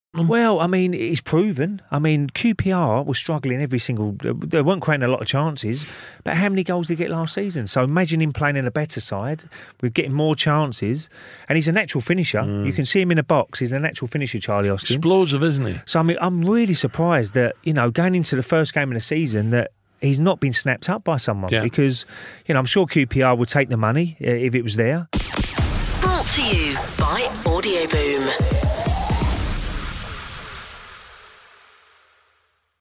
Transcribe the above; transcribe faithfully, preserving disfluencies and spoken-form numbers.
Well, I mean, it's proven. I mean, Q P R was struggling every single... They weren't creating a lot of chances, but how many goals did he get last season? So imagine him playing in a better side. We're getting more chances. And he's a natural finisher. Mm. You can see him in a box. He's a natural finisher, Charlie Austin. Explosive, isn't he? So I mean, I'm really surprised that, you know, going into the first game of the season, that he's not been snapped up by someone. Yeah. Because, you know, I'm sure Q P R would take the money uh, if it was there. Brought to you by Audio Boom.